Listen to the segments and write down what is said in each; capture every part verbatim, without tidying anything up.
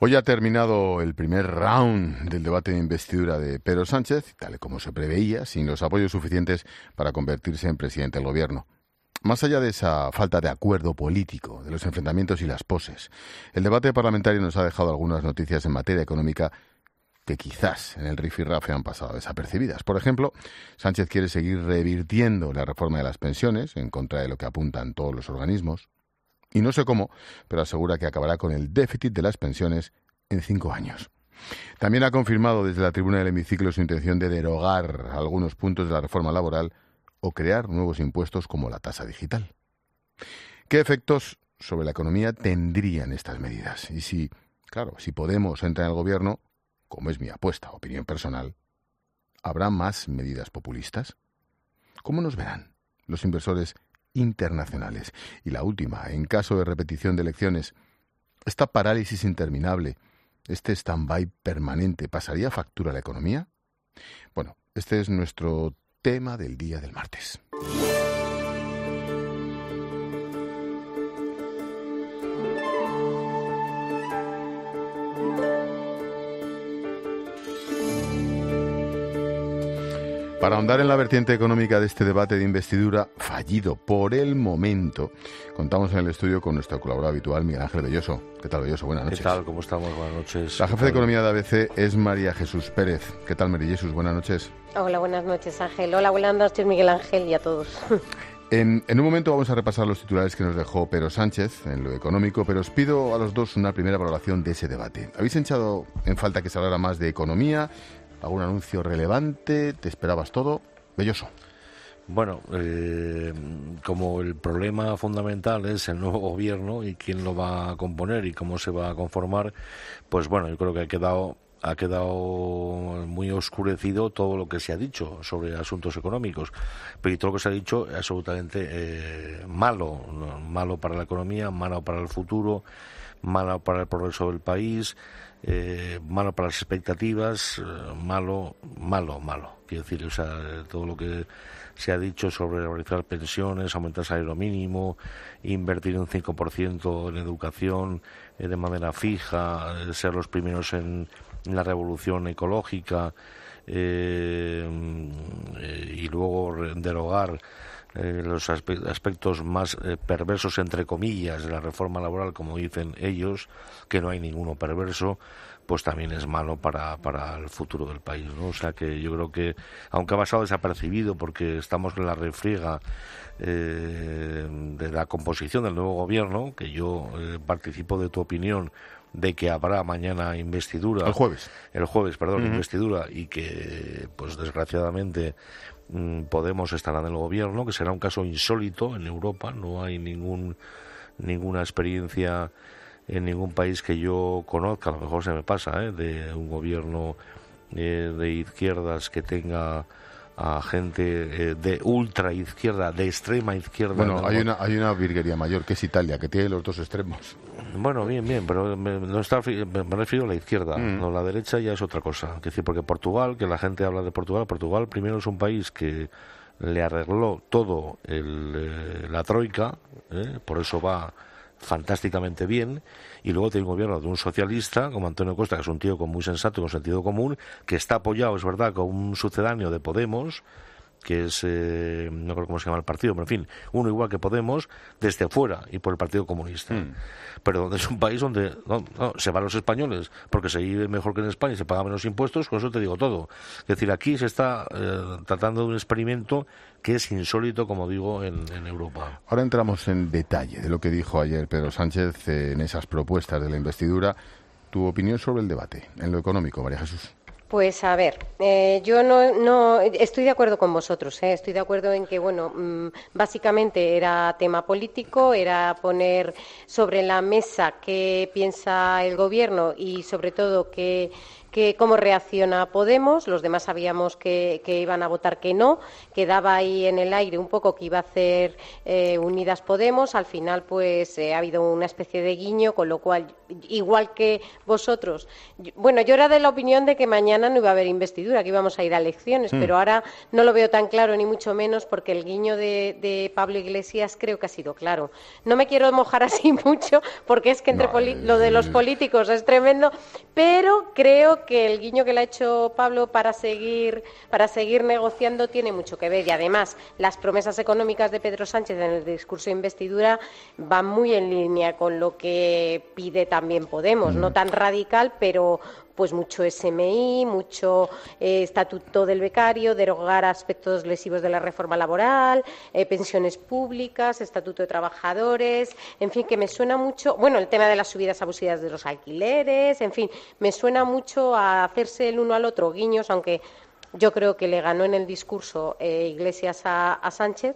Hoy ha terminado el primer round del debate de investidura de Pedro Sánchez, tal y como se preveía, sin los apoyos suficientes para convertirse en presidente del gobierno. Más allá de esa falta de acuerdo político, de los enfrentamientos y las poses, el debate parlamentario nos ha dejado algunas noticias en materia económica que quizás en el rifirrafe han pasado desapercibidas. Por ejemplo, Sánchez quiere seguir revirtiendo la reforma de las pensiones, en contra de lo que apuntan todos los organismos. Y no sé cómo, pero asegura que acabará con el déficit de las pensiones en cinco años. También ha confirmado desde la tribuna del hemiciclo su intención de derogar algunos puntos de la reforma laboral o crear nuevos impuestos como la tasa digital. ¿Qué efectos sobre la economía tendrían estas medidas? Y si, claro, si Podemos entra en el gobierno, como es mi apuesta, opinión personal, ¿habrá más medidas populistas? ¿Cómo nos verán los inversores internacionales? Y la última, en caso de repetición de elecciones, ¿esta parálisis interminable, este stand-by permanente, pasaría factura a la economía? Bueno, este es nuestro tema del día del martes. Para ahondar en la vertiente económica de este debate de investidura, fallido por el momento, contamos en el estudio con nuestro colaborador habitual, Miguel Ángel Belloso. ¿Qué tal, Belloso? Buenas noches. ¿Qué tal? ¿Cómo estamos? Buenas noches. La jefe de Economía de A B C es María Jesús Pérez. ¿Qué tal, María Jesús? Buenas noches. Hola, buenas noches, Ángel. Hola, buenas noches, Miguel Ángel, y a todos. En, en un momento vamos a repasar los titulares que nos dejó Pedro Sánchez en lo económico, pero os pido a los dos una primera valoración de ese debate. ¿Habéis echado en falta que se hablara más de economía? ¿Algún anuncio relevante? ¿Te esperabas todo? Belloso. Bueno, eh, como el problema fundamental es el nuevo gobierno y quién lo va a componer y cómo se va a conformar, pues bueno, yo creo que ha quedado ha quedado muy oscurecido todo lo que se ha dicho sobre asuntos económicos, pero y todo lo que se ha dicho es absolutamente eh, malo, ¿no? Malo para la economía, malo para el futuro, malo para el progreso del país, eh, malo para las expectativas, eh, malo, malo, malo. Quiero decir, o sea, todo lo que se ha dicho sobre realizar pensiones, aumentar el salario mínimo, invertir un cinco por ciento en educación eh, de manera fija, eh, ser los primeros en, en la revolución ecológica eh, eh, y luego derogar Eh, los aspe- aspectos más eh, perversos, entre comillas, de la reforma laboral, como dicen ellos, que no hay ninguno perverso, pues también es malo para, para el futuro del país, ¿no? O sea que yo creo que, aunque ha pasado desapercibido porque estamos en la refriega eh, de la composición del nuevo gobierno, que yo eh, participo de tu opinión de que habrá mañana investidura. El jueves. El jueves, perdón, Uh-huh. investidura, y que, pues desgraciadamente, Podemos estará en el gobierno, que será un caso insólito en Europa. No hay ningún ninguna experiencia en ningún país que yo conozca, a lo mejor se me pasa, ¿eh? de un gobierno eh, de izquierdas que tenga a gente eh, de ultra izquierda, de extrema izquierda. Bueno, ¿no? hay una hay una virguería mayor que es Italia, que tiene los dos extremos. Bueno, bien, bien, pero me, no está, me refiero a la izquierda, mm. no, la derecha ya es otra cosa. Es decir, porque Portugal, que la gente habla de Portugal, Portugal primero es un país que le arregló todo el, eh, la troika, ¿eh? Por eso va fantásticamente bien, y luego tiene un gobierno de un socialista como Antonio Costa, que es un tío con muy sensato y con sentido común, que está apoyado, es verdad, con un sucedáneo de Podemos, que es, eh, no creo cómo se llama el partido, pero en fin, uno igual que Podemos, desde fuera y por el Partido Comunista. Mm. Pero es un país donde no, no, se van los españoles porque se vive mejor que en España y se pagan menos impuestos, con eso te digo todo. Es decir, aquí se está eh, tratando de un experimento que es insólito, como digo, en, en Europa. Ahora entramos en detalle de lo que dijo ayer Pedro Sánchez eh, en esas propuestas de la investidura. Tu opinión sobre el debate, en lo económico, María Jesús. Pues a ver, eh, yo no, no estoy de acuerdo con vosotros, ¿eh? Estoy de acuerdo en que, bueno, mmm, básicamente era tema político, era poner sobre la mesa qué piensa el Gobierno y, sobre todo, qué, qué, cómo reacciona Podemos. Los demás sabíamos que, que iban a votar que no, quedaba ahí en el aire un poco que iba a hacer eh, Unidas Podemos. Al final, pues, eh, ha habido una especie de guiño, con lo cual, igual que vosotros, bueno, yo era de la opinión de que mañana mañana no iba a haber investidura, que íbamos a ir a elecciones, Mm. pero ahora no lo veo tan claro ni mucho menos porque el guiño de, de Pablo Iglesias creo que ha sido claro. No me quiero mojar así mucho porque es que entre No, poli- el- lo de los políticos es tremendo, pero creo que el guiño que le ha hecho Pablo para seguir para seguir negociando tiene mucho que ver y además las promesas económicas de Pedro Sánchez en el discurso de investidura van muy en línea con lo que pide también Podemos, no tan radical, pero pues mucho S M I, mucho eh, estatuto del becario, derogar aspectos lesivos de la reforma laboral, eh, pensiones públicas, estatuto de trabajadores, en fin, que me suena mucho, bueno, el tema de las subidas abusivas de los alquileres, en fin, me suena mucho a hacerse el uno al otro guiños, aunque yo creo que le ganó en el discurso eh, Iglesias a, a Sánchez,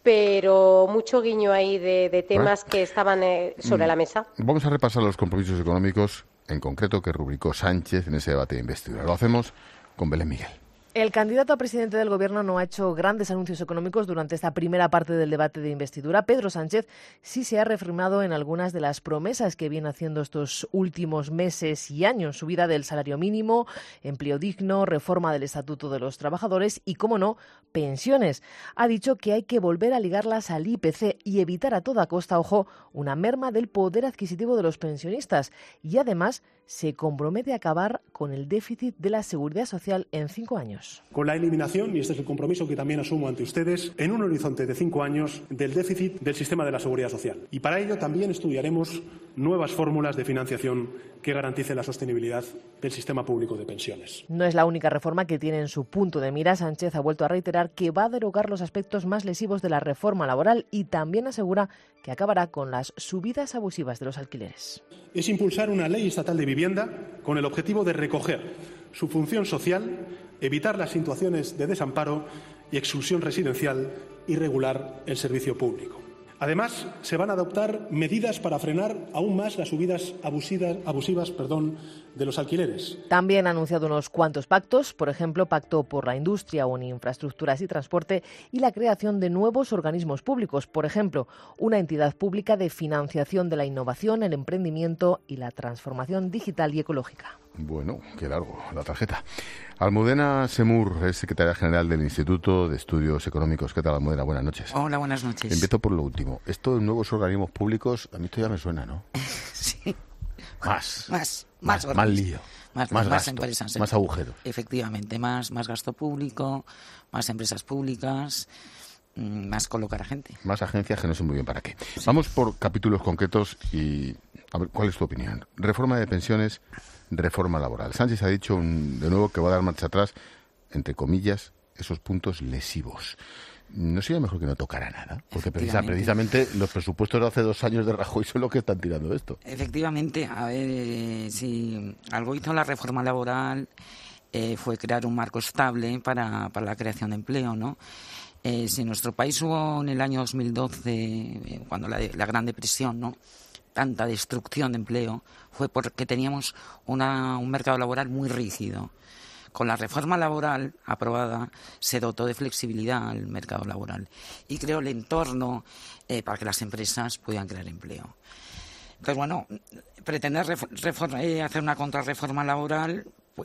pero mucho guiño ahí de, de temas Bueno. que estaban eh, sobre la mesa. Vamos a repasar los compromisos económicos, en concreto, que rubricó Sánchez en ese debate de investidura. Lo hacemos con Belén Miguel. El candidato a presidente del Gobierno no ha hecho grandes anuncios económicos durante esta primera parte del debate de investidura. Pedro Sánchez sí se ha reafirmado en algunas de las promesas que viene haciendo estos últimos meses y años. Subida del salario mínimo, empleo digno, reforma del Estatuto de los Trabajadores y, cómo no, pensiones. Ha dicho que hay que volver a ligarlas al I P C y evitar a toda costa, ojo, una merma del poder adquisitivo de los pensionistas. Y además se compromete a acabar con el déficit de la Seguridad Social en cinco años. Con la eliminación, y este es el compromiso que también asumo ante ustedes, en un horizonte de cinco años del déficit del sistema de la Seguridad Social. Y para ello también estudiaremos nuevas fórmulas de financiación que garanticen la sostenibilidad del sistema público de pensiones. No es la única reforma que tiene en su punto de mira. Sánchez ha vuelto a reiterar que va a derogar los aspectos más lesivos de la reforma laboral y también asegura que acabará con las subidas abusivas de los alquileres. Es impulsar una ley estatal de vivienda con el objetivo de recoger su función social, evitar las situaciones de desamparo y exclusión residencial y regular el servicio público. Además, se van a adoptar medidas para frenar aún más las subidas abusivas, abusivas perdón, de los alquileres. También ha anunciado unos cuantos pactos, por ejemplo, pacto por la industria o en infraestructuras y transporte y la creación de nuevos organismos públicos, por ejemplo, una entidad pública de financiación de la innovación, el emprendimiento y la transformación digital y ecológica. Bueno, qué largo la tarjeta. Almudena Semur es secretaria general del Instituto de Estudios Económicos. ¿Qué tal, Almudena? Buenas noches. Hola, buenas noches. Empiezo por lo último. Esto de nuevos organismos públicos, a mí esto ya me suena, ¿no? Sí. Más. Más, Más, más, más lío. Más, Más más, gasto, empresas. más agujeros. Efectivamente, más, más gasto público, más empresas públicas, mm, más colocar a gente. Más agencias que no sé muy bien para qué. Vamos por capítulos concretos y a ver, ¿cuál es tu opinión? Reforma de pensiones, reforma laboral. Sánchez ha dicho un, de nuevo que va a dar marcha atrás, entre comillas, esos puntos lesivos. ¿No sería mejor que no tocara nada? Porque precisa, precisamente los presupuestos de hace dos años de Rajoy son los que están tirando esto. Efectivamente, a ver, eh, si algo hizo la reforma laboral eh, fue crear un marco estable para, para la creación de empleo, ¿no? Eh, si en nuestro país hubo en el año dos mil doce, eh, cuando la, la Gran Depresión, ¿no?, tanta destrucción de empleo, fue porque teníamos una, un mercado laboral muy rígido. Con la reforma laboral aprobada se dotó de flexibilidad al mercado laboral y creó el entorno eh, para que las empresas pudieran crear empleo. Entonces, bueno, pretender reforma, eh, hacer una contrarreforma laboral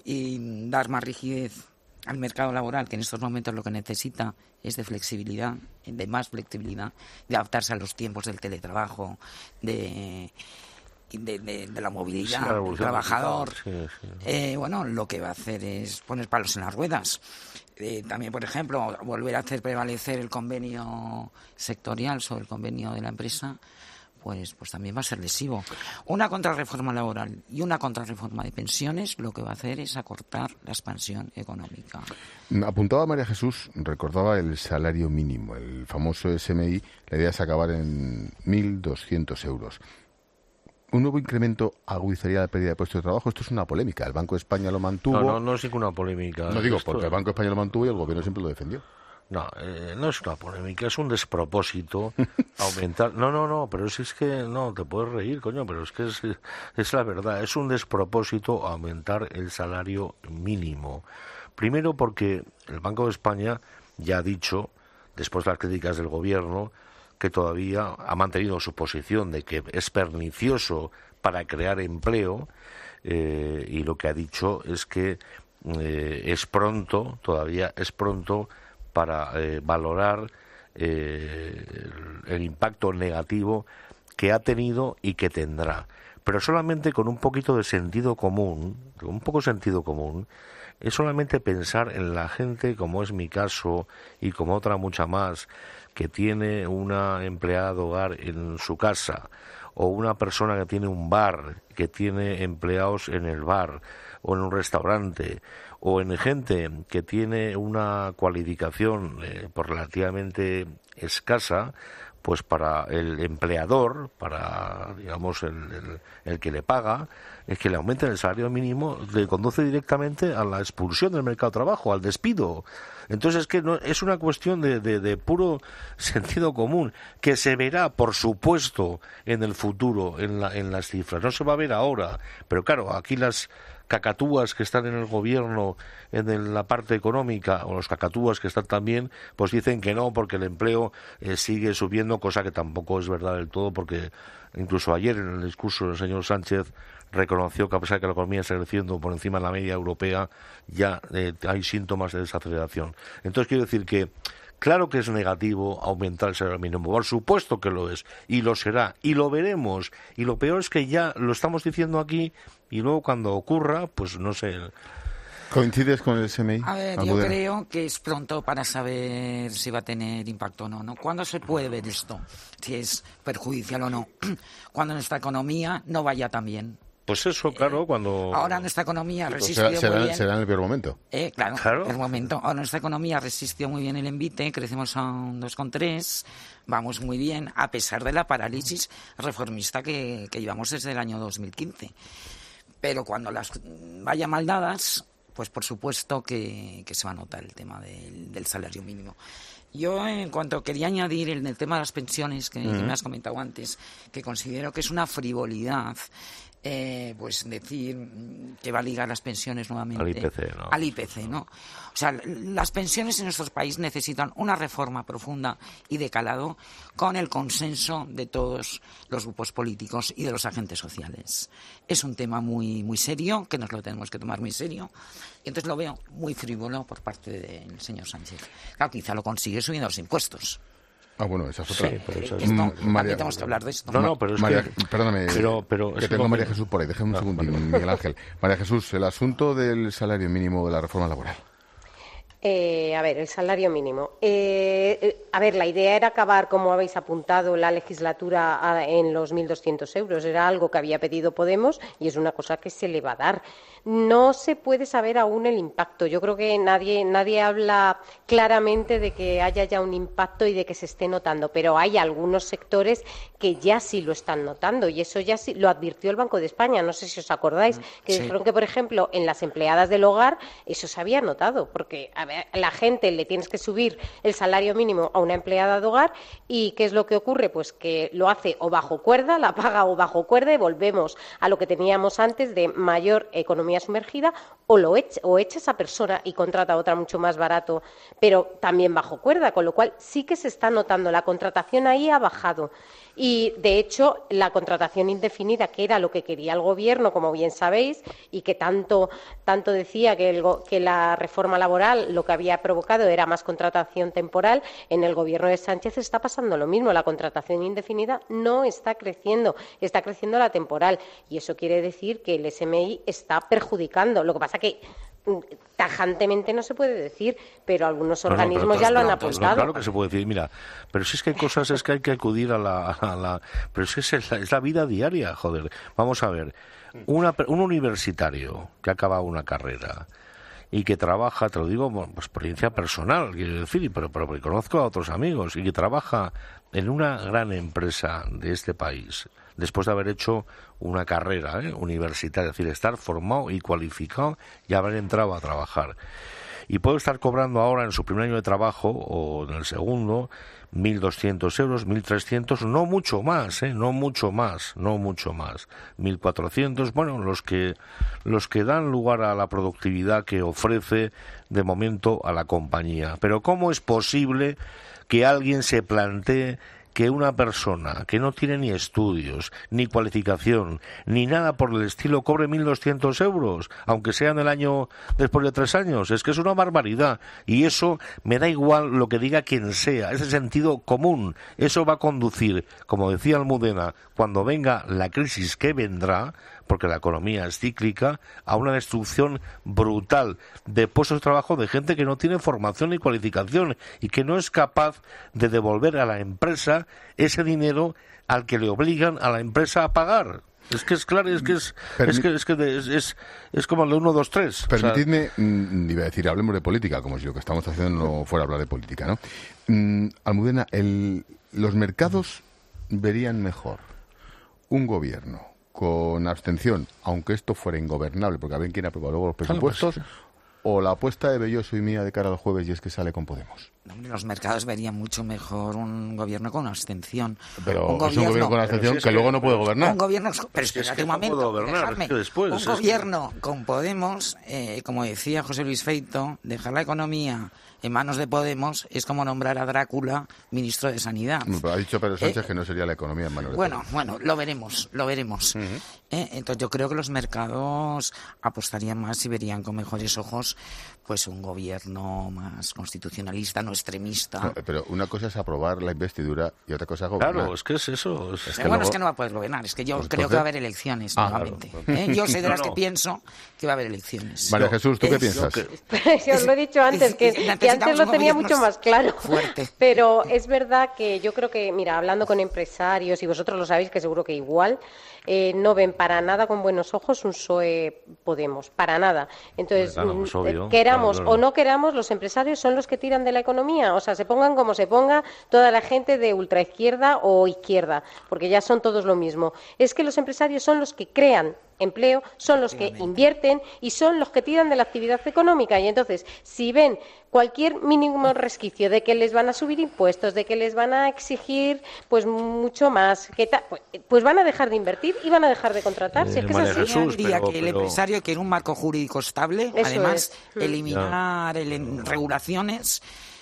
y dar más rigidez al mercado laboral, que en estos momentos lo que necesita es de flexibilidad, de más flexibilidad, de adaptarse a los tiempos del teletrabajo, de... De, de, de la movilidad sí, del trabajador, sí, sí. Eh, bueno, lo que va a hacer es poner palos en las ruedas. Eh, también, por ejemplo, volver a hacer prevalecer el convenio sectorial sobre el convenio de la empresa, pues, pues también va a ser lesivo. Una contrarreforma laboral y una contrarreforma de pensiones lo que va a hacer es acortar la expansión económica. Apuntaba María Jesús, recordaba el salario mínimo, el famoso S M I, la idea es acabar en mil doscientos euros. ¿Un nuevo incremento agudizaría la pérdida de puestos de trabajo? Esto es una polémica. El Banco de España lo mantuvo. No, no, no es ninguna polémica. No digo, Esto... porque el Banco de España lo mantuvo y el Gobierno siempre lo defendió. No, eh, no es una polémica, es un despropósito aumentar... No, no, no, pero si es que... No, te puedes reír, coño, pero es que es, es la verdad. Es un despropósito aumentar el salario mínimo. Primero porque el Banco de España ya ha dicho, después de las críticas del Gobierno, que todavía ha mantenido su posición de que es pernicioso para crear empleo, eh, y lo que ha dicho es que eh, es pronto, todavía es pronto para eh, valorar eh, el, el impacto negativo que ha tenido y que tendrá. Pero solamente con un poquito de sentido común, con un poco de sentido común, es solamente pensar en la gente, como es mi caso y como otra mucha más, que tiene una empleada de hogar en su casa, o una persona que tiene un bar, que tiene empleados en el bar o en un restaurante, o en gente que tiene una cualificación eh, pues relativamente escasa, pues para el empleador, para, digamos, el, el, el que le paga, es que le aumenten el salario mínimo, le conduce directamente a la expulsión del mercado de trabajo, al despido. Entonces es que no, es una cuestión de, de, de puro sentido común, que se verá, por supuesto, en el futuro, en, la, en las cifras. No se va a ver ahora, pero claro, aquí las cacatúas que están en el gobierno, en la parte económica, o los cacatúas que están también, pues dicen que no, porque el empleo eh, sigue subiendo, cosa que tampoco es verdad del todo, porque incluso ayer en el discurso del señor Sánchez reconoció que a pesar de que la economía está creciendo por encima de la media europea, ya eh, hay síntomas de desaceleración. Entonces quiero decir que claro que es negativo aumentar el salario mínimo, por supuesto que lo es, y lo será, y lo veremos, y lo peor es que ya lo estamos diciendo aquí, y luego cuando ocurra, pues no sé. ¿Coincides con el S M I? A ver, Almudena. yo creo que es pronto para saber si va a tener impacto o no, ¿no? ¿Cuándo se puede ver esto? Si es perjudicial o no. Cuando nuestra economía no vaya tan bien. Pues eso, claro, cuando... Ahora nuestra economía resistió será, será, muy bien. será en el peor momento. Eh, claro, Claro. el momento. Ahora nuestra economía resistió muy bien el envite, crecemos a un dos coma tres, vamos muy bien, a pesar de la parálisis reformista que, que llevamos desde el año dos mil quince. Pero cuando las vaya mal dadas, pues por supuesto que, que se va a notar el tema del, del salario mínimo. Yo, en cuanto quería añadir en el tema de las pensiones, que, uh-huh. que me has comentado antes, que considero que es una frivolidad, eh, pues decir que va a ligar las pensiones nuevamente al I P C, ¿no? Al I P C, ¿no? O sea, las pensiones en nuestro país necesitan una reforma profunda y de calado con el consenso de todos los grupos políticos y de los agentes sociales. Es un tema muy muy serio, que nos lo tenemos que tomar muy serio, y entonces lo veo muy frívolo por parte del señor Sánchez. Claro, quizá lo consigue subiendo los impuestos. Ah, bueno, esa es otra. Sí, pero eso es... Esto, María, también tenemos que hablar de esto. No, no, pero es María, que... Perdóname, pero, pero que es tengo a que María Jesús por ahí. Déjame un no, segundín, vale. Miguel Ángel. María Jesús, el asunto del salario mínimo de la reforma laboral. Eh, a ver, el salario mínimo. Eh, eh, a ver, la idea era acabar, como habéis apuntado, la legislatura a, en los mil doscientos euros. Era algo que había pedido Podemos y es una cosa que se le va a dar. No se puede saber aún el impacto. Yo creo que nadie, nadie habla claramente de que haya ya un impacto y de que se esté notando, pero hay algunos sectores que ya sí lo están notando y eso ya sí lo advirtió el Banco de España. No sé si os acordáis, que sí. dijeron que, por ejemplo, en las empleadas del hogar eso se había notado, porque a ver, la gente le tienes que subir el salario mínimo a una empleada de hogar y ¿qué es lo que ocurre? Pues que lo hace o bajo cuerda, la paga o bajo cuerda y volvemos a lo que teníamos antes de mayor economía sumergida, o lo echa, o echa esa persona y contrata a otra mucho más barato, pero también bajo cuerda, con lo cual sí que se está notando, la contratación ahí ha bajado. Y, de hecho, la contratación indefinida, que era lo que quería el Gobierno, como bien sabéis, y que tanto, tanto decía que, el, que la reforma laboral lo que había provocado era más contratación temporal, en el Gobierno de Sánchez está pasando lo mismo. La contratación indefinida no está creciendo, está creciendo la temporal. Y eso quiere decir que el S M I está perjudicando. Lo que pasa que tajantemente no se puede decir, pero algunos organismos no, no, ya lo han apuntado. Claro que se puede decir, mira, pero si es que hay cosas, es que hay que acudir a la... A la pero es que es la, es la vida diaria, joder. Vamos a ver, una, un universitario que ha acabado una carrera y que trabaja, te lo digo por experiencia personal, quiero decir, pero, pero porque conozco a otros amigos, y que trabaja en una gran empresa de este país, después de haber hecho una carrera ¿eh? universitaria, es decir, estar formado y cualificado y haber entrado a trabajar. Y puede estar cobrando ahora en su primer año de trabajo o en el segundo mil doscientos euros, mil trescientos, no mucho más, ¿eh? no mucho más, no mucho más, mil cuatrocientos, bueno, los que los que dan lugar a la productividad que ofrece de momento a la compañía. Pero ¿cómo es posible que alguien se plantee que una persona que no tiene ni estudios, ni cualificación, ni nada por el estilo cobre mil doscientos euros, aunque sea en el año después de tres años? Es que es una barbaridad. Y eso me da igual lo que diga quien sea. Ese sentido común. Eso va a conducir, como decía Almudena, cuando venga la crisis que vendrá, porque la economía es cíclica, a una destrucción brutal de puestos de trabajo de gente que no tiene formación ni cualificación y que no es capaz de devolver a la empresa ese dinero al que le obligan a la empresa a pagar. Es que es claro, es que es Permi- es que es que es, es, es como el de uno, dos, tres. Permitidme, o sea, mm, iba a decir, hablemos de política, como si lo que estamos haciendo no fuera hablar de política, ¿no? Mm, Almudena, el, los mercados verían mejor un gobierno con abstención, aunque esto fuera ingobernable, porque a ver quién aprueba luego los presupuestos, claro, pues, o la apuesta de Belloso y mía de cara al jueves, y es que sale con Podemos. Los mercados verían mucho mejor un gobierno con abstención. Pero un es gobierno, un gobierno con abstención que, que luego no puede gobernar. Un gobierno, pero espérate es que un no momento, gobernar, dejadme. Es que después, un es gobierno que... con Podemos, eh, como decía José Luis Feito, dejar la economía en manos de Podemos es como nombrar a Drácula ministro de Sanidad. Ha dicho Pedro Sánchez eh, que no sería la economía en manos de Bueno, Podemos. bueno, lo veremos, lo veremos. Uh-huh. eh, entonces yo creo que los mercados apostarían más y verían con mejores ojos pues un gobierno más constitucionalista, no extremista. No, pero una cosa es aprobar la investidura y otra cosa es gobernar. Claro, es que es eso. Es es que bueno, luego... es que no va a poder gobernar. Es que yo pues creo entonces... que va a haber elecciones ah, nuevamente. Claro. ¿Eh? Yo soy de las no, que no. pienso que va a haber elecciones. María Jesús, ¿tú qué es, piensas? Que... Yo os lo he dicho antes, que, que antes lo tenía mucho más claro. Fuerte. Pero es verdad que yo creo que, mira, hablando con empresarios, y vosotros lo sabéis que seguro que igual, eh, no ven para nada con buenos ojos un P S O E Podemos, para nada. Entonces, claro, pues obvio, queramos claro, claro. o no queramos, los empresarios son los que tiran de la economía. O sea, se pongan como se ponga toda la gente de ultraizquierda o izquierda, porque ya son todos lo mismo. Es que los empresarios son los que crean empleo, son los que invierten y son los que tiran de la actividad económica. Y entonces, si ven cualquier mínimo resquicio de que les van a subir impuestos, de que les van a exigir pues mucho más, que ta- pues, pues van a dejar de invertir y van a dejar de contratar. Eh, si es que María es así. Jesús, Día pero- que el pero- empresario quiere un marco jurídico estable, Eso además es. eliminar el, en- regulaciones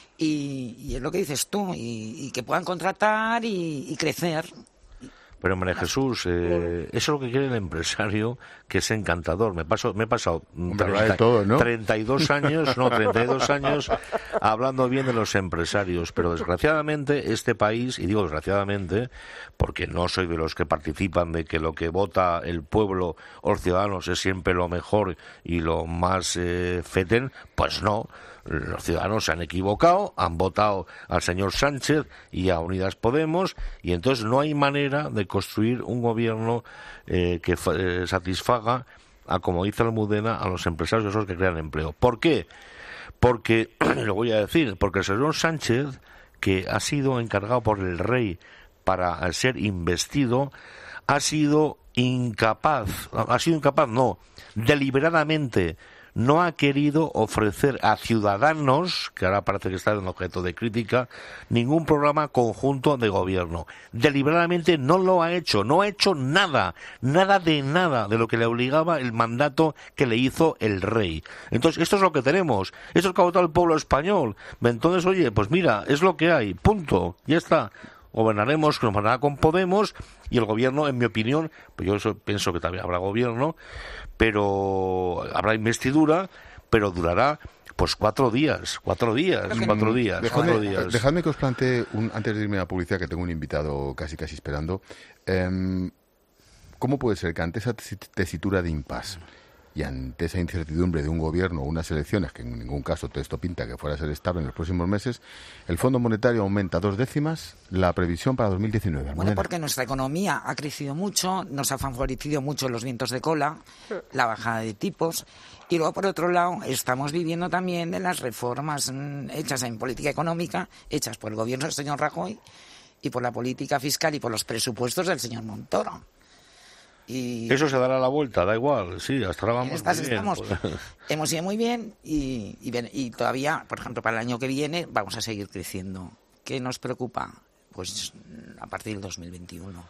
y, y es lo que dices tú, y, y que puedan contratar y, y crecer. Pero María Jesús, eh, eso es lo que quiere el empresario, que es encantador. Me paso, me he pasado Hombre, habla de todo, ¿no? treinta y dos años, no, treinta y dos años hablando bien de los empresarios. Pero desgraciadamente este país, y digo desgraciadamente, porque no soy de los que participan de que lo que vota el pueblo o los ciudadanos es siempre lo mejor y lo más eh, feten, pues no. Los ciudadanos se han equivocado, han votado al señor Sánchez y a Unidas Podemos, y entonces no hay manera de construir un gobierno eh, que eh, satisfaga, a, como dice Almudena, a los empresarios esos que crean empleo. ¿Por qué? Porque, lo voy a decir, porque el señor Sánchez, que ha sido encargado por el rey para ser investido, ha sido incapaz, ha sido incapaz, no, deliberadamente no ha querido ofrecer a ciudadanos, que ahora parece que está en objeto de crítica, ningún programa conjunto de gobierno. Deliberadamente no lo ha hecho, no ha hecho nada, nada de nada de lo que le obligaba el mandato que le hizo el rey. Entonces, esto es lo que tenemos, esto es lo que ha votado el pueblo español. Entonces, oye, pues mira, es lo que hay, punto, ya está. Gobernaremos, que nos mandará con Podemos, y el gobierno, en mi opinión, pues yo eso pienso que también habrá gobierno, pero habrá investidura, pero durará pues cuatro días, cuatro días, cuatro días, Dejadme, cuatro días. dejadme que os plantee, un, antes de irme a la publicidad, que tengo un invitado casi casi esperando, eh, ¿cómo puede ser que ante esa tesitura de impasse y ante esa incertidumbre de un gobierno o unas elecciones, que en ningún caso todo esto pinta que fuera a ser estable en los próximos meses, el Fondo Monetario aumenta dos décimas la previsión para dos mil diecinueve? Bueno, Almudena. porque nuestra economía ha crecido mucho, nos ha favorecido mucho los vientos de cola, la bajada de tipos, y luego, por otro lado, estamos viviendo también de las reformas mm, hechas en política económica, hechas por el gobierno del señor Rajoy, y por la política fiscal y por los presupuestos del señor Montoro. Y Eso se dará la vuelta, da igual, sí, hasta ahora vamos estas muy bien. estamos, hemos ido muy bien y, y, bien, y todavía, por ejemplo, para el año que viene vamos a seguir creciendo. ¿Qué nos preocupa? Pues a partir del dos mil veintiuno.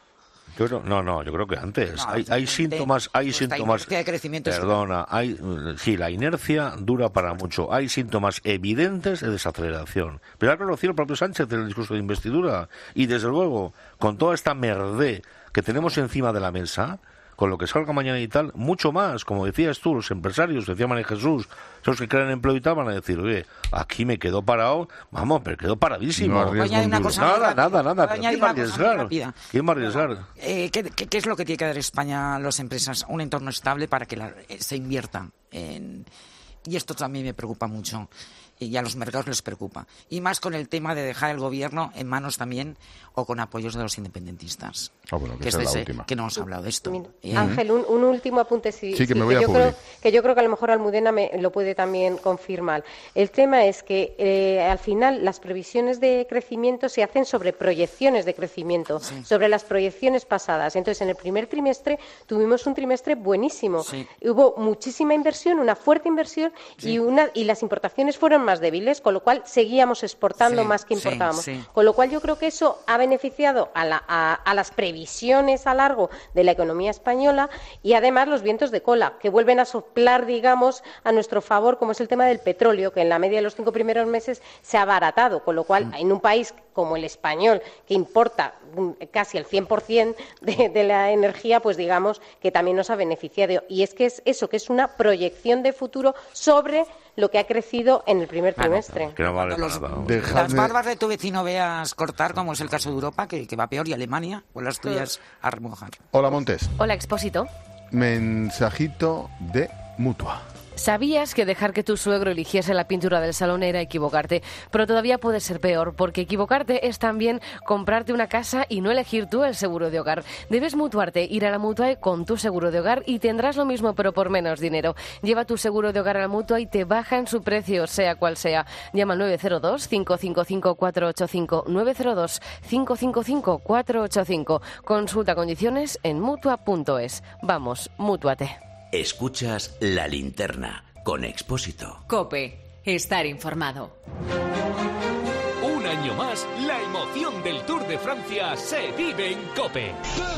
Yo creo, no, no, yo creo que antes. No, hay, hay síntomas, hay nuestra síntomas. inercia de crecimiento es- Perdona, hay, sí, la inercia dura para mucho. Hay síntomas evidentes de desaceleración. Pero ha reconocido el propio Sánchez en el discurso de investidura. Y desde luego, con toda esta merdé que tenemos encima de la mesa, con lo que salga mañana y tal, mucho más, como decías tú, los empresarios, decía María Jesús, esos que crean empleo y tal, van a decir, oye, aquí me quedo parado, vamos, me quedo paradísimo. No arriesgo Voy a añadir un una duro. cosa muy Nada, rápida. nada, nada. Voy a ¿Quién añadir va a una cosa muy arriesgar? rápida. ¿Quién va a arriesgar? Eh, ¿qué, qué, qué es lo que tiene que dar España a las empresas? Un entorno estable para que la- eh, se invierta en... Y esto también me preocupa mucho. Y a los mercados les preocupa. Y más con el tema de dejar el gobierno en manos también o con apoyos de los independentistas. Ah, bueno, que que, esa es es la ese- última. que no hemos hablado de esto. Mira, Eh, Ángel, un, un último apunte, sí, Sí, que me voy a yo Publi. creo, que yo creo que a lo mejor Almudena me lo puede también confirmar. El tema es que eh, al final las previsiones de crecimiento se hacen sobre proyecciones de crecimiento, Sí. sobre las proyecciones pasadas. Entonces, en el primer trimestre tuvimos un trimestre buenísimo. Sí. Hubo muchísima inversión, una fuerte inversión y, una, y las importaciones fueron más débiles, con lo cual seguíamos exportando Sí, más que sí, importábamos. sí. Con lo cual yo creo que eso ha beneficiado a, la- a- a las previsiones a largo de la economía española y además los vientos de cola que vuelven a soplar, digamos, a nuestro favor, como es el tema del petróleo, que en la media de los cinco primeros meses se ha abaratado. Con lo cual, Mm. en un país como el español, que importa mm, casi el cien por ciento de, de la energía, pues digamos que también nos ha beneficiado. Y es que es eso, que es una proyección de futuro sobre lo que ha crecido en el primer Claro, trimestre. Que no vale Los- nada. Dejadme- Las barbas de tu vecino veas cortar, como es el caso de Europa, que, que va peor, y Alemania, pues las tuyas a remojar. Hola, Montes. Hola, Expósito. Mensajito de Mutua. ¿Sabías que dejar que tu suegro eligiese la pintura del salón era equivocarte? Pero todavía puede ser peor, porque equivocarte es también comprarte una casa y no elegir tú el seguro de hogar. Debes mutuarte, ir a la Mutua con tu seguro de hogar y tendrás lo mismo, pero por menos dinero. Lleva tu seguro de hogar a la Mutua y te bajan su precio, sea cual sea. Llama al nueve cero dos, cinco cinco cinco, cuatro ocho cinco, nueve cero dos, cinco cinco cinco, cuatro ocho cinco. Consulta condiciones en mutua punto es. Vamos, mútuate. Escuchas La Linterna con Expósito. COPE. Estar informado. Un año más, la emoción del Tour de Francia se vive en COPE.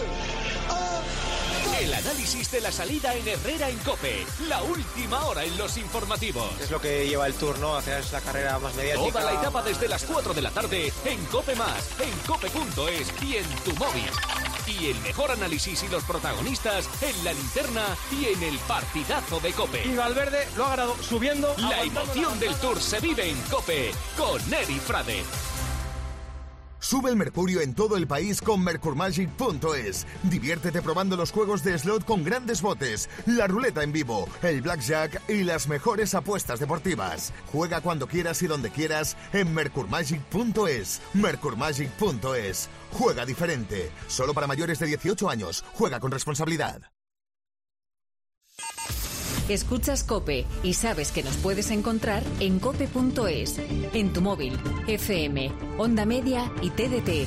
El análisis de la salida en Herrera en COPE. La última hora en los informativos. Es lo que lleva el Tour, ¿no? Hacia la carrera más mediática. Toda la etapa desde las cuatro de la tarde en COPE más, en cope punto es y en tu móvil. Y el mejor análisis y los protagonistas en la linterna y en el partidazo de COPE. Y Valverde lo ha ganado subiendo. La emoción del Tour se vive en COPE con Eri Frade. Sube el mercurio en todo el país con mercur magic punto es. Diviértete probando los juegos de slot con grandes botes, la ruleta en vivo, el blackjack y las mejores apuestas deportivas. Juega cuando quieras y donde quieras en mercur magic punto es. mercur magic punto es. Juega diferente. Solo para mayores de dieciocho años. Juega con responsabilidad. Escuchas COPE y sabes que nos puedes encontrar en cope punto es, en tu móvil, F M, Onda Media y T D T.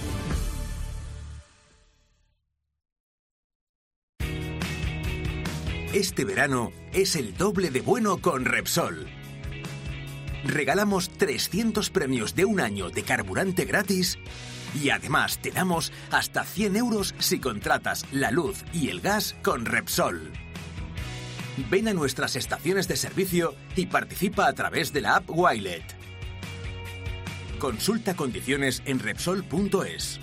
Este verano es el doble de bueno con Repsol. Regalamos trescientos premios de un año de carburante gratis y además te damos hasta cien euros si contratas la luz y el gas con Repsol. Ven a nuestras estaciones de servicio y participa a través de la app Wilet. Consulta condiciones en Repsol punto es.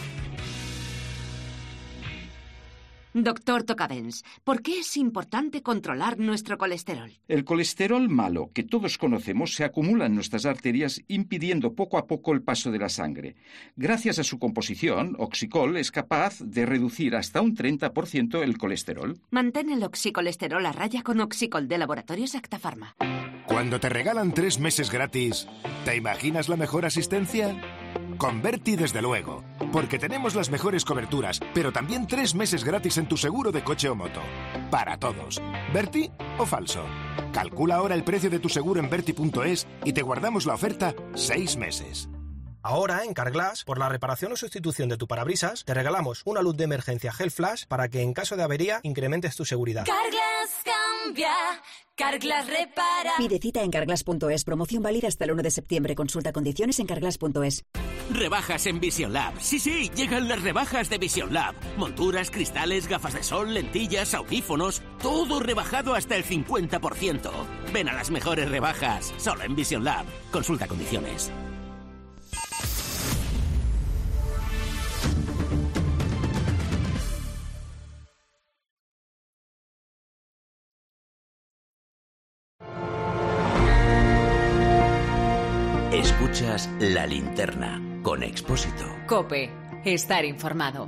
Doctor Tocadens, ¿por qué es importante controlar nuestro colesterol? El colesterol malo que todos conocemos se acumula en nuestras arterias impidiendo poco a poco el paso de la sangre. Gracias a su composición, Oxicol es capaz de reducir hasta un treinta por ciento el colesterol. Mantén el oxicolesterol a raya con Oxicol de Laboratorios Acta Pharma. Cuando te regalan tres meses gratis, ¿te imaginas la mejor asistencia? Con Berti, desde luego, porque tenemos las mejores coberturas, pero también tres meses gratis en tu seguro de coche o moto. Para todos. ¿Berti o falso? Calcula ahora el precio de tu seguro en berti punto es y te guardamos la oferta seis meses. Ahora, en Carglass, por la reparación o sustitución de tu parabrisas, te regalamos una luz de emergencia Gel Flash para que en caso de avería incrementes tu seguridad. Carglass cambia, Carglass repara. Pide cita en carglass punto es. Promoción válida hasta el uno de septiembre. Consulta condiciones en carglass punto es. Rebajas en Vision Lab. Sí, sí, llegan las rebajas de Vision Lab. Monturas, cristales, gafas de sol, lentillas, audífonos. Todo rebajado hasta el cincuenta por ciento. Ven a las mejores rebajas. Solo en Vision Lab. Consulta condiciones. Escuchas La Linterna con Expósito. COPE. Estar informado.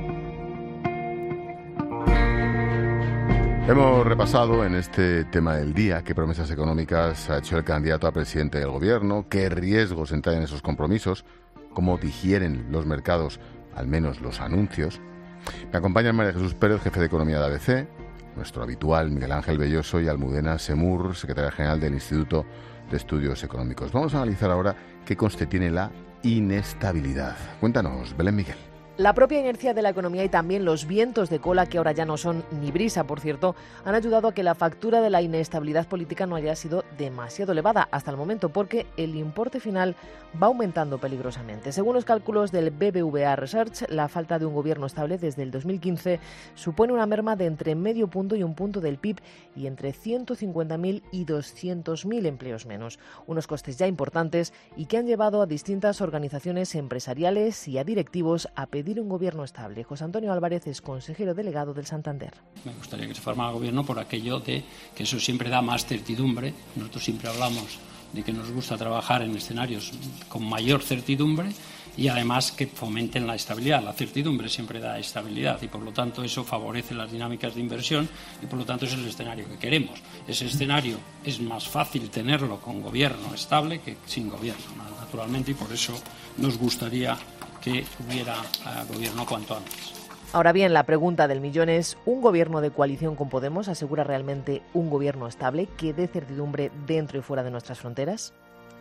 Hemos repasado en este tema del día qué promesas económicas ha hecho el candidato a presidente del gobierno, qué riesgos entrañan esos compromisos, cómo digieren los mercados, al menos los anuncios. Me acompañan María Jesús Pérez, jefe de Economía de A B C, nuestro habitual Miguel Ángel Belloso y Almudena Semur, secretaria general del Instituto de Estudios Económicos. Vamos a analizar ahora qué coste tiene la inestabilidad. Cuéntanos, Belén Miguel. La propia inercia de la economía y también los vientos de cola, que ahora ya no son ni brisa, por cierto, han ayudado a que la factura de la inestabilidad política no haya sido demasiado elevada hasta el momento, porque el importe final va aumentando peligrosamente. Según los cálculos del B B V A Research, la falta de un gobierno estable desde el dos mil quince supone una merma de entre medio punto y un punto del P I B y entre ciento cincuenta mil y doscientos mil empleos menos. Unos costes ya importantes y que han llevado a distintas organizaciones empresariales y a directivos a pedir un gobierno estable. José Antonio Álvarez es consejero delegado del Santander. Me gustaría que se formara gobierno por aquello de que eso siempre da más certidumbre. Nosotros siempre hablamos de que nos gusta trabajar en escenarios con mayor certidumbre y además que fomenten la estabilidad. La certidumbre siempre da estabilidad y por lo tanto eso favorece las dinámicas de inversión y por lo tanto es el escenario que queremos. Ese escenario es más fácil tenerlo con gobierno estable que sin gobierno, naturalmente, y por eso nos gustaría que hubiera uh, gobierno cuanto antes. Ahora bien, la pregunta del millón es, ¿un gobierno de coalición con Podemos asegura realmente un gobierno estable que dé certidumbre dentro y fuera de nuestras fronteras?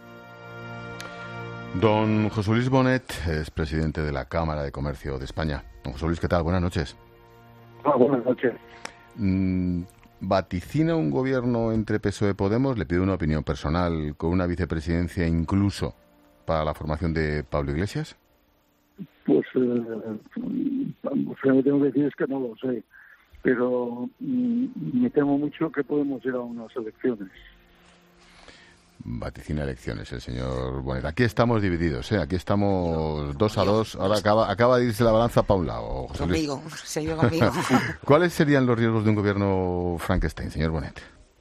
Don José Luis Bonet es presidente de la Cámara de Comercio de España. Don José Luis, ¿qué tal? Buenas noches. Ah, buenas noches. Mm, ¿Vaticina un gobierno entre P S O E y Podemos? Le pido una opinión personal, con una vicepresidencia incluso para la formación de Pablo Iglesias. Pues eh, lo que tengo que decir es que no lo sé, pero mm, me temo mucho que podemos ir a unas elecciones. Vaticina elecciones el señor Bonet. Aquí estamos divididos, ¿eh? Aquí estamos dos a dos. Ahora acaba, acaba de irse la balanza para un lado. José Luis. Conmigo, se lleva conmigo. ¿Cuáles serían los riesgos de un gobierno Frankenstein, señor Bonet?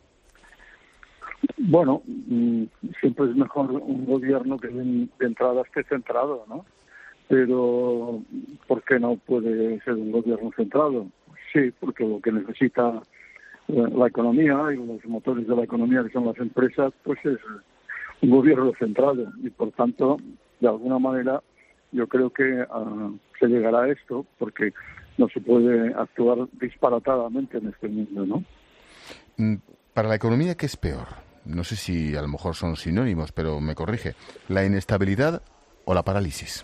Bueno, mm, siempre es mejor un gobierno que de, de entrada esté centrado, ¿no? Pero, ¿por qué no puede ser un gobierno centrado? Sí, porque lo que necesita eh, la economía y los motores de la economía, que son las empresas, pues es un gobierno centrado. Y, por tanto, de alguna manera, yo creo que uh, se llegará a esto, porque no se puede actuar disparatadamente en este mundo, ¿no? Para la economía, ¿qué es peor? No sé si a lo mejor son sinónimos, pero me corrige. ¿La inestabilidad o la parálisis?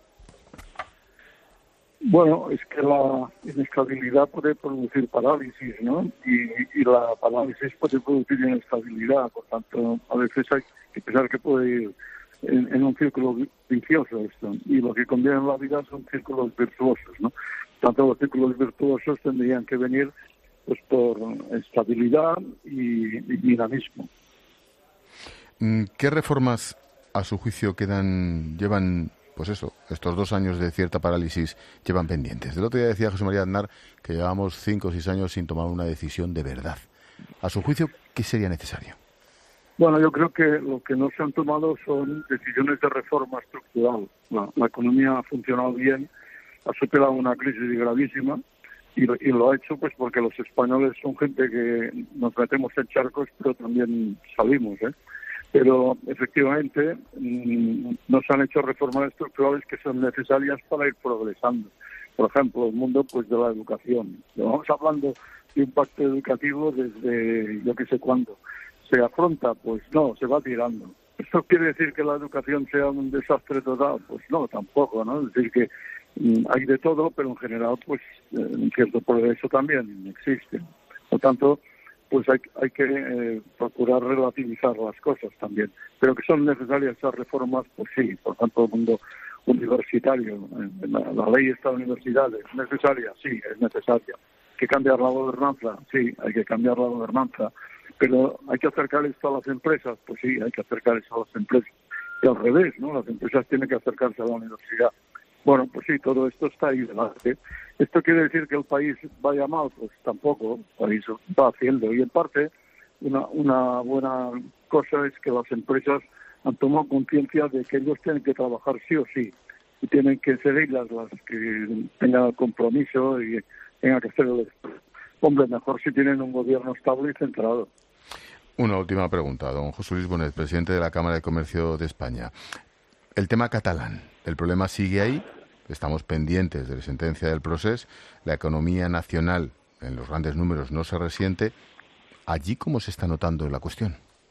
Bueno, es que la inestabilidad puede producir parálisis, ¿no? Y, y la parálisis puede producir inestabilidad. Por tanto, a veces hay que pensar que puede ir en, en un círculo vicioso esto. Y lo que conviene en la vida son círculos virtuosos, ¿no? Tanto los círculos virtuosos tendrían que venir pues por estabilidad y, y dinamismo. ¿Qué reformas, a su juicio, quedan, llevan... pues eso, estos dos años de cierta parálisis llevan pendientes? Del otro día decía José María Aznar que llevamos cinco o seis años sin tomar una decisión de verdad. A su juicio, ¿qué sería necesario? Bueno, yo creo que lo que no se han tomado son decisiones de reforma estructural. La, la economía ha funcionado bien, ha superado una crisis gravísima y, y lo ha hecho pues porque los españoles son gente que nos metemos en charcos, pero también salimos, ¿eh? Pero efectivamente mmm, no se han hecho reformas estructurales que son necesarias para ir progresando. Por ejemplo, el mundo pues de la educación. Vamos hablando de un pacto educativo desde yo que sé cuándo. ¿Se afronta? Pues no, se va tirando. ¿Esto quiere decir que la educación sea un desastre total? Pues no, tampoco, ¿no? Es decir, que mmm, hay de todo, pero en general pues eh, un cierto progreso también existe. Por tanto, pues hay, hay que eh, procurar relativizar las cosas también. Pero que son necesarias esas reformas, pues sí, por tanto, el mundo universitario, la, la ley esta de universidades, ¿es necesaria? Sí, es necesaria. ¿Hay que cambiar la gobernanza? Sí, hay que cambiar la gobernanza. Pero hay que acercar esto a las empresas, pues sí, hay que acercar eso a las empresas. Y al revés, ¿no? Las empresas tienen que acercarse a la universidad. Bueno, pues sí, todo esto está ahí delante. ¿Esto quiere decir que el país vaya mal? Pues tampoco, el país va haciendo. Y en parte, una, una buena cosa es que las empresas han tomado conciencia de que ellos tienen que trabajar sí o sí. Y tienen que ser ellas las que tengan el compromiso y tengan que hacer el... Hombre, mejor si tienen un gobierno estable y centrado. Una última pregunta, don José Luis Bonet, presidente de la Cámara de Comercio de España. El tema catalán, ¿el problema sigue ahí? Estamos pendientes de la sentencia del Procés. La economía nacional, en los grandes números, no se resiente. ¿Allí cómo se está notando la cuestión?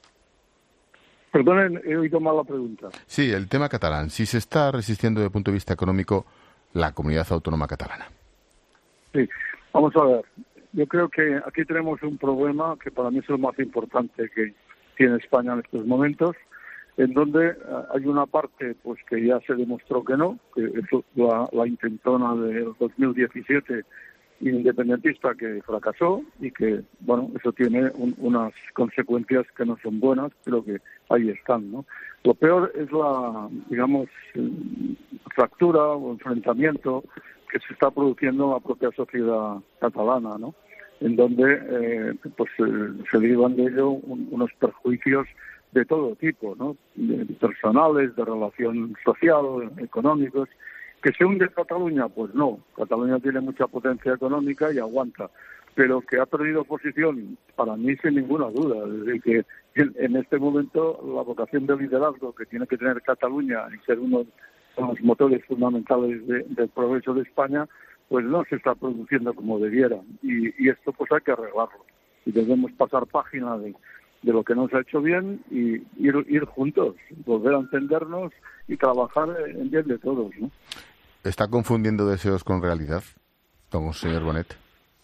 Perdonen, he oído mal la pregunta. Sí, el tema catalán. Si se está resistiendo desde el punto de vista económico la comunidad autónoma catalana. Sí, vamos a ver. Yo creo que aquí tenemos un problema que para mí es lo más importante que tiene España en estos momentos, en donde hay una parte pues que ya se demostró que no, que es la, la intentona del dos mil diecisiete independentista que fracasó y que, bueno, eso tiene un, unas consecuencias que no son buenas, pero que ahí están, ¿no? Lo peor es la, digamos, fractura o enfrentamiento que se está produciendo en la propia sociedad catalana, ¿no? En donde eh, pues eh, se derivan de ello un, unos perjuicios de todo tipo, ¿no? De, personales, de relación social, económicos. ¿Que se hunde Cataluña? Pues no. Cataluña tiene mucha potencia económica y aguanta. Pero que ha perdido posición, para mí sin ninguna duda. Desde que en, en este momento la vocación de liderazgo que tiene que tener Cataluña y ser uno de los motores fundamentales de, del progreso de España, pues no se está produciendo como debiera. Y, y esto pues hay que arreglarlo. Y debemos pasar página de, de lo que no se ha hecho bien y ir, ir juntos, volver a entendernos y trabajar en bien de todos, ¿no? ¿Está confundiendo deseos con realidad, don señor Bonet?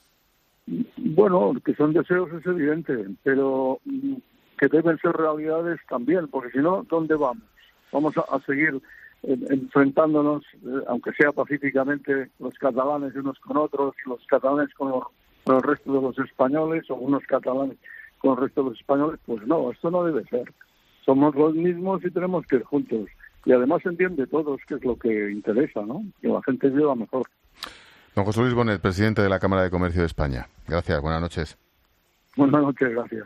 Bueno, que son deseos es evidente, pero que deben ser realidades también, porque si no, ¿dónde vamos? Vamos a, a seguir enfrentándonos, eh, aunque sea pacíficamente, los catalanes unos con otros, los catalanes con, los, con el resto de los españoles, o unos catalanes con el resto de los españoles. Pues no, esto no debe ser. Somos los mismos y tenemos que ir juntos. Y además entiende todos qué es lo que interesa, ¿no? Que la gente viva mejor. Don José Luis Bonet, presidente de la Cámara de Comercio de España. Gracias, buenas noches. Buenas noches, gracias.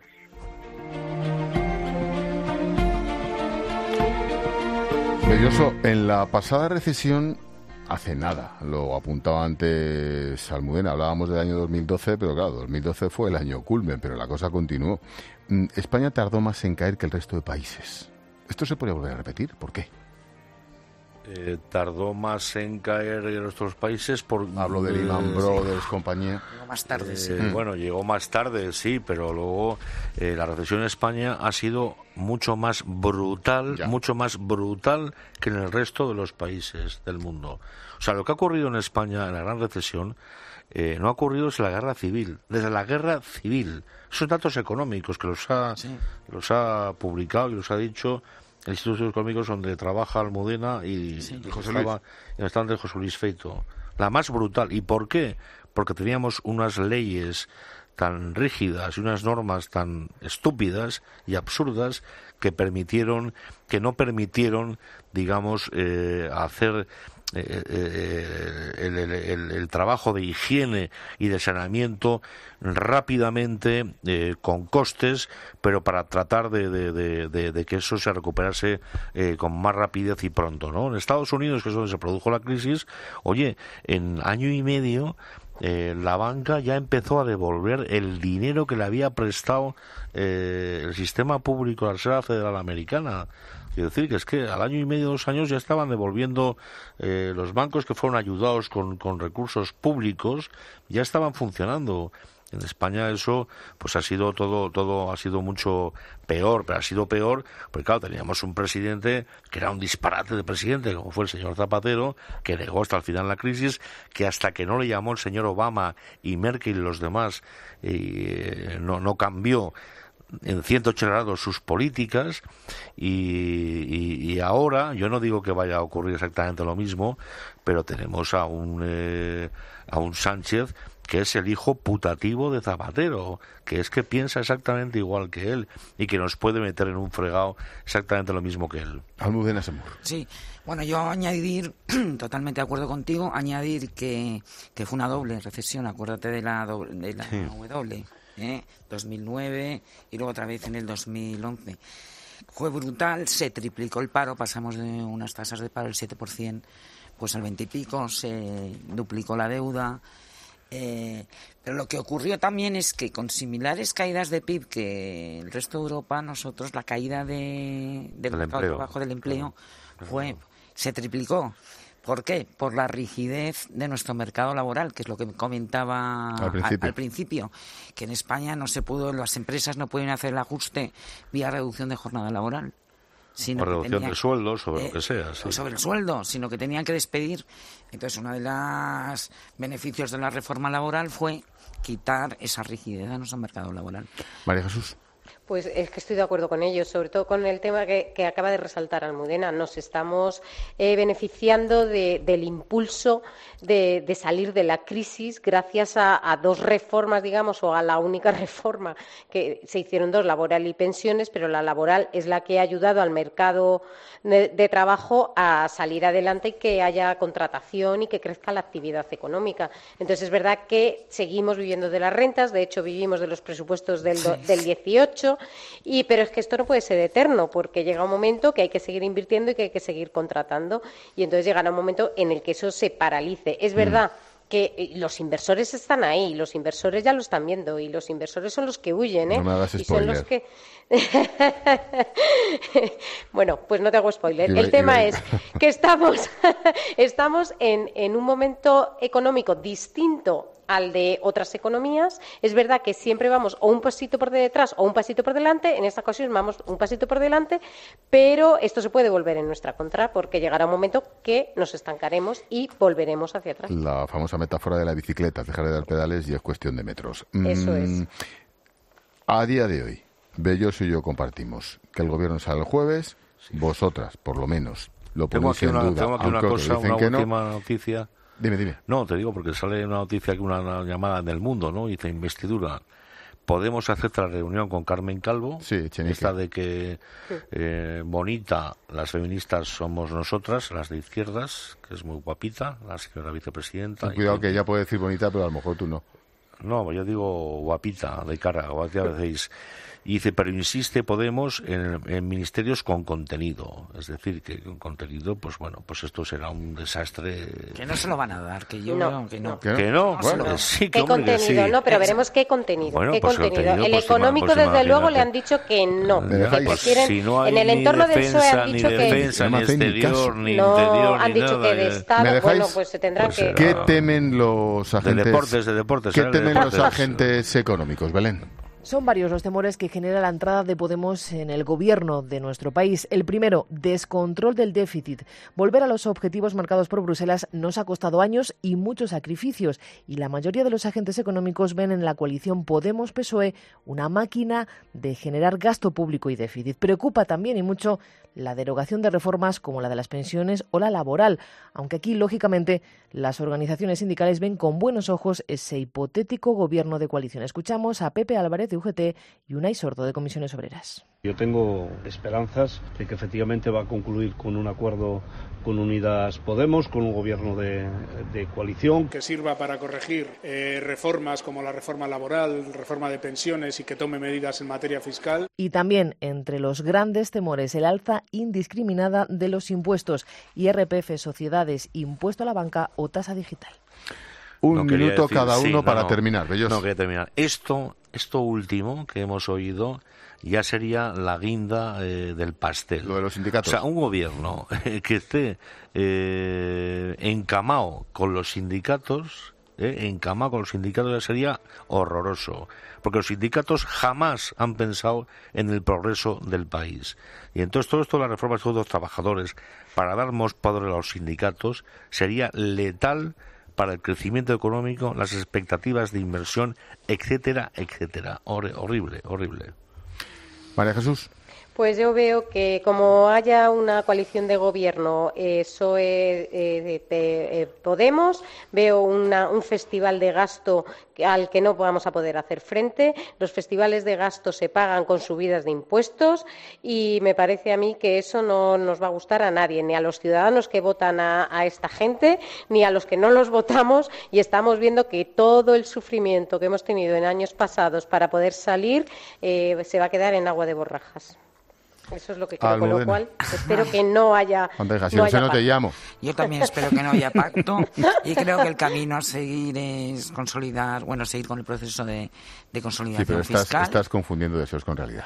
Belloso, en la pasada recesión, hace nada, lo apuntaba antes Almudena, hablábamos del año dos mil doce, pero claro, dos mil doce fue el año culmen, pero la cosa continuó. España tardó más en caer que el resto de países. ¿Esto se puede volver a repetir? ¿Por qué? Eh, tardó más en caer en nuestros países por... Hablo de Lehman Brothers, sí. compañía. Llegó más tarde, eh, sí. Bueno, llegó más tarde, sí, pero luego eh, la recesión en España ha sido mucho más brutal, ya. mucho más brutal que en el resto de los países del mundo. O sea, lo que ha ocurrido en España en la gran recesión eh, no ha ocurrido desde la guerra civil, desde la guerra civil. Esos datos económicos que los ha, sí. los ha publicado y los ha dicho el Instituto de Económicos donde trabaja Almudena y, sí, y José Luis. En el stand de José Luis Feito. La más brutal. ¿Y por qué? Porque teníamos unas leyes tan rígidas y unas normas tan estúpidas y absurdas que permitieron, que no permitieron, digamos, eh, hacer eh, eh, el, el, el, el trabajo de higiene y de saneamiento rápidamente, eh, con costes, pero para tratar de, de, de, de, de que eso se recuperase eh, con más rapidez y pronto, ¿no? En Estados Unidos, que es donde se produjo la crisis, oye, en año y medio Eh, la banca ya empezó a devolver el dinero que le había prestado eh, el sistema público a la Reserva Federal Americana. Quiero decir que es que al año y medio, dos años ya estaban devolviendo eh, los bancos que fueron ayudados con, con recursos públicos, ya estaban funcionando. En España eso pues ha sido todo, todo ha sido mucho peor, pero ha sido peor porque claro, teníamos un presidente que era un disparate de presidente, como fue el señor Zapatero, que negó hasta el final la crisis, que hasta que no le llamó el señor Obama y Merkel y los demás, eh, no, no cambió en ciento ocho grados sus políticas y, y, y ahora, yo no digo que vaya a ocurrir exactamente lo mismo, pero tenemos a un, eh, a un Sánchez que es el hijo putativo de Zapatero, que es que piensa exactamente igual que él y que nos puede meter en un fregado exactamente lo mismo que él. Almudena Semur. Sí, bueno, yo añadir, totalmente de acuerdo contigo, añadir que, que fue una doble recesión, acuérdate de la, doble, de la sí. W, ¿eh? dos mil nueve y luego otra vez en el dos mil once. Fue brutal, se triplicó el paro, pasamos de unas tasas de paro del siete por ciento pues al veinte y pico, se duplicó la deuda. Eh, pero lo que ocurrió también es que con similares caídas de P I B que el resto de Europa, nosotros la caída de, del el mercado de trabajo del empleo fue se triplicó. ¿Por qué? Por la rigidez de nuestro mercado laboral, que es lo que comentaba al principio, al, al principio que en España no se pudo, las empresas no pueden hacer el ajuste vía reducción de jornada laboral. Sino o reducción tenía, de sueldo, sobre eh, lo que sea. Sí. Sobre el sueldo, sino que tenían que despedir. Entonces, uno de los beneficios de la reforma laboral fue quitar esa rigidez a nuestro mercado laboral. María Jesús. Pues es que estoy de acuerdo con ellos, sobre todo con el tema que, que acaba de resaltar Almudena. Nos estamos eh, beneficiando de, del impulso de, de salir de la crisis gracias a, a dos reformas, digamos, o a la única reforma que se hicieron dos, laboral y pensiones, pero la laboral es la que ha ayudado al mercado de, de trabajo a salir adelante y que haya contratación y que crezca la actividad económica. Entonces, es verdad que seguimos viviendo de las rentas, de hecho, vivimos de los presupuestos del, del dieciocho, y pero es que esto no puede ser eterno porque llega un momento que hay que seguir invirtiendo y que hay que seguir contratando y entonces llegará un momento en el que eso se paralice. Es verdad mm. que los inversores están ahí, los inversores ya lo están viendo y los inversores son los que huyen, ¿eh? No me hagas y spoiler. son los que bueno, pues no te hago spoiler. Iba, el tema iba. es que estamos estamos en, en un momento económico distinto al de otras economías. Es verdad que siempre vamos o un pasito por detrás o un pasito por delante. En esta ocasión vamos un pasito por delante, pero esto se puede volver en nuestra contra porque llegará un momento que nos estancaremos y volveremos hacia atrás. La famosa metáfora de la bicicleta, dejar de dar pedales y es cuestión de metros. Eso mm, es. A día de hoy, Belloso y yo compartimos que el gobierno sale el jueves, sí. Vosotras, por lo menos, lo ponéis en una, duda, tengo aquí aunque una otros cosa, dicen una que no. última noticia. Dime, dime. No, te digo porque sale una noticia aquí, una, una llamada en El Mundo, ¿no? Dice investidura. Podemos hacer la reunión con Carmen Calvo. Sí, Chenique. Esta de que eh, bonita, las feministas somos nosotras, las de izquierdas, que es muy guapita, la señora vicepresidenta. Ten cuidado y, que ella puede decir bonita, pero a lo mejor tú no. No, yo digo guapita, de cara, guapita a veces. Y dice, pero insiste Podemos en, en ministerios con contenido. Es decir, que con contenido, pues bueno, pues esto será un desastre. Que no se lo van a dar, que yo no, creo que no. ¿Que no? Que no, bueno, no. sí, ¿Qué hombre, contenido? sí. No, pero veremos qué contenido. Bueno, ¿Qué pues contenido? contenido, El pues, económico, pues, desde imagínate. luego, le han dicho que no. ¿Me dejáis? Que quieren, si no hay en el ni entorno defensa, del P S O E han dicho ni que... defensa, ni exterior, ni no, interior, han ni dicho nada. que de Estado, ¿Me dejáis? bueno, pues se tendrán Pues que... ¿Qué temen los agentes? De deportes, de deportes. ¿Qué ¿eh? temen de los deportes. agentes económicos, Belén? Son varios los temores que genera la entrada de Podemos en el gobierno de nuestro país. El primero, descontrol del déficit. Volver a los objetivos marcados por Bruselas nos ha costado años y muchos sacrificios. Y la mayoría de los agentes económicos ven en la coalición Podemos-P S O E una máquina de generar gasto público y déficit. Preocupa también y mucho la derogación de reformas como la de las pensiones o la laboral, aunque aquí, lógicamente, las organizaciones sindicales ven con buenos ojos ese hipotético gobierno de coalición. Escuchamos a Pepe Álvarez de U G T y Unai Sordo de Comisiones Obreras. Yo tengo esperanzas de que efectivamente va a concluir con un acuerdo con Unidas Podemos, con un gobierno de, de coalición. Que sirva para corregir eh, reformas como la reforma laboral, reforma de pensiones y que tome medidas en materia fiscal. Y también entre los grandes temores el alza indiscriminada de los impuestos, I R P F, sociedades, impuesto a la banca o tasa digital. Un No minuto decir, cada uno sí, no, para no, terminar, Belloso. No, quería terminar. Esto, esto último que hemos oído ya sería la guinda eh, del pastel. Lo de los sindicatos. O sea, un gobierno que esté eh, encamado con los sindicatos ¿eh? en cama con los sindicatos ya sería horroroso, porque los sindicatos jamás han pensado en el progreso del país. Y entonces todo esto de las reformas de todos los trabajadores para dar más poder a los sindicatos sería letal para el crecimiento económico, las expectativas de inversión, etcétera, etcétera. Hor- horrible, horrible. María Jesús. Pues yo veo que como haya una coalición de gobierno, eh, P S O E, eh, eh, Podemos, veo una, un festival de gasto al que no vamos a poder hacer frente. Los festivales de gasto se pagan con subidas de impuestos y me parece a mí que eso no nos va a gustar a nadie, ni a los ciudadanos que votan a, a esta gente, ni a los que no los votamos, y estamos viendo que todo el sufrimiento que hemos tenido en años pasados para poder salir eh, se va a quedar en agua de borrajas. Eso es lo que creo, Almudena. con lo cual espero que no haya. Andrea, si no no, haya no te pacto. llamo. Yo también espero que no haya pacto y creo que el camino a seguir es consolidar, bueno, seguir con el proceso de, de Sí, consolidación pero estás, fiscal. estás confundiendo deseos con realidad.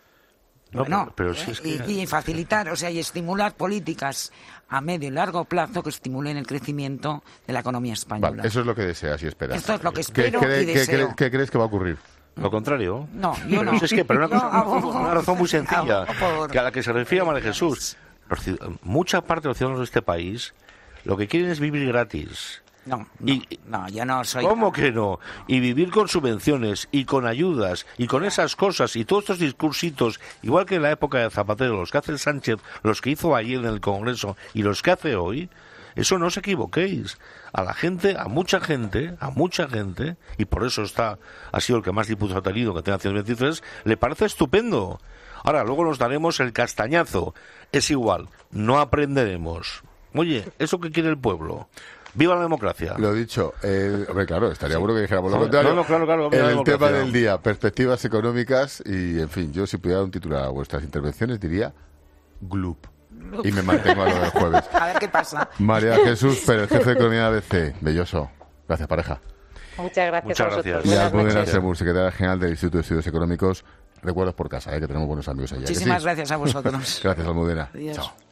No, Bueno, pero, pero si es que... y, y facilitar, o sea, y estimular políticas a medio y largo plazo que estimulen el crecimiento de la economía española. Vale, eso es lo que deseas y esperas. Esto es lo que ¿Qué, espero cree- y qué deseo. cree- qué crees que va a ocurrir? Lo contrario. No, yo pero no. si es que, pero una, Yo cosa- abogo- una razón muy sencilla, abogo por- que a la que se refiere María Jesús. Los ci- mucha parte de los ciudadanos de este país lo que quieren es vivir gratis. No, no, Y- no, yo no soy... ¿Cómo que no? Y vivir con subvenciones y con ayudas y con esas cosas y todos estos discursitos, igual que en la época de Zapatero, los que hace Sánchez, los que hizo ayer en el Congreso y los que hace hoy, eso no os equivoquéis. A la gente, a mucha gente, a mucha gente, y por eso está ha sido el que más diputados ha tenido, que tiene ciento veintitrés, le parece estupendo. Ahora, luego nos daremos el castañazo. Es igual, no aprenderemos. Oye, ¿eso qué quiere el pueblo? ¡Viva la democracia! Lo dicho, eh, hombre, claro, estaría bueno que dijéramos lo No, contrario. no, claro, claro, en viva la el democracia. tema del día, perspectivas económicas y, en fin, yo si pudiera dar un titular a vuestras intervenciones diría Gloop. Y me mantengo a lo del jueves. A ver qué pasa. María Jesús Pérez, jefe de economía de A B C. Belloso. Gracias, pareja. Muchas gracias Muchas a vosotros. gracias. Y Buenas Almudena noches. Semur, secretaria general del Instituto de Estudios Económicos. Recuerdos por casa, eh, que tenemos buenos amigos allá. ¿que sí? Muchísimas gracias a vosotros. Gracias, Almudena. Adiós. Chao.